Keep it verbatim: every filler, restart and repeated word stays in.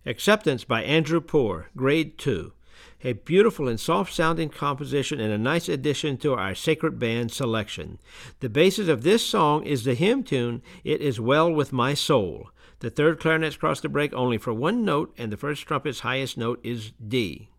Acceptance by Andrew Poor, Grade two. A beautiful and soft-sounding composition and a nice addition to our Sacred Band selection. The basis of this song is the hymn tune, It Is Well With My Soul. The third clarinets cross the break only for one note, and the first trumpet's highest note is D.